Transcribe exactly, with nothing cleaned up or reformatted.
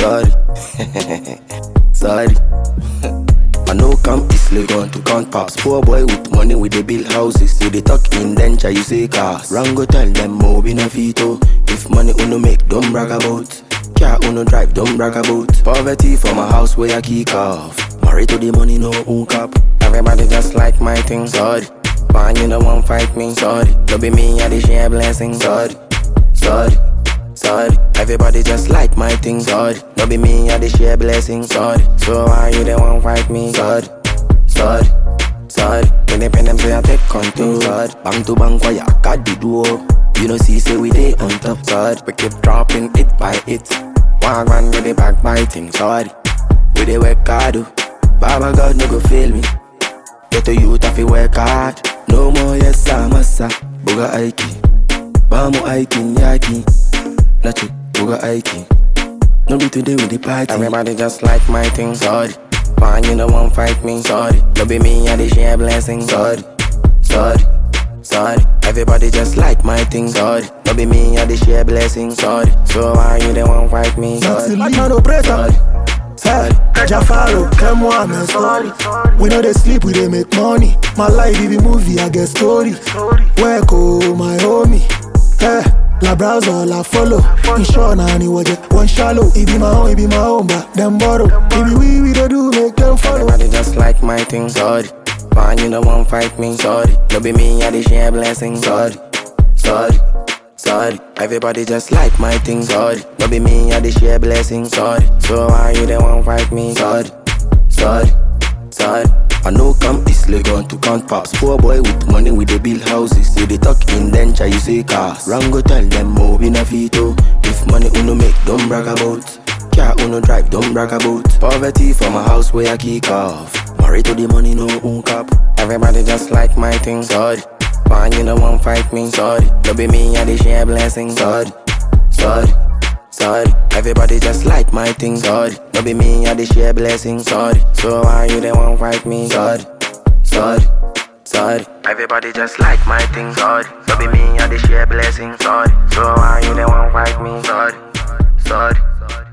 sorry. Sorry. I know come easily gone to count pops. Poor boy with money with the build houses. So they talk indenture, you say cars. Rango tell them more be no fito. If money uno make, don't brag about. Car uno drive, don't brag about. Poverty from a house where I kick off. Married to the money, no hook up. Everybody just like my thing, sorry. But you don't want fight me, sorry. Don't be me, I dey share blessings, sorry. Sorry, sorry. Everybody just like my thing, sorry. Don't be me, I dey share blessings, sorry. So why you don't want fight me, sorry. Sorry, sorry. When they pen them say I take control, sorry. Bang to bang, why I got the duo. You know see, say we dey on top, sorry. We keep dropping it by it. One run with the backbiting, sorry. We dey work hard, oh. Baba God no go fail me. Get a youth if you work hard. No more yes sir, massa. Buga aiki. Bamu aikin yaki. Nacho, buga aiki. No be today with the party. Everybody just like my thing, sorry. But you don't want fight me, sorry. Don't be me, I dey share blessings, sorry. Sorry, sorry. Everybody just like my thing, sorry. Don't be me, I dey share blessings, sorry. So why you don't want fight me, sorry. Sorry. Hey, Jafaro, come on, man, sorry. We know they sleep, we they make money. My life, it be movie, I get story. Where go my homie? Hey, la browser, la follow. In short, now, ni waje, one shallow. It be my own, it be my own, but them borrow. It be we, we they do, make them follow. Everybody just like my thing, sorry. But you don't want fight me, sorry. Don't be me, I dey share blessings, sorry. Sorry. Sorry, everybody just like my thing, sorry. Don't be me, I dey share blessings, sorry. So why you don't want fight me, sorry. Sorry, sorry. I know come easily gone to count pops. Poor boy with money with the build houses. So they talk indenture, you say cars. Rango tell them more be na fito. If money uno make, don't brag about. Car uno drive, don't brag about. Poverty from a house where I kick off. Married to the money, no hook up. Everybody just like my thing, sorry. But you don't want fight me, sorry. Don't be me, I dey share blessings, sorry. Sorry, sorry. Everybody just like my thing, sorry. Don't be me, I dey share blessings, sorry. So why you don't want fight me, sorry. Sorry, sorry. Everybody just like my thing, sorry. Don't be me, I dey share blessings, sorry. So why you don't want fight me, sorry. Sorry.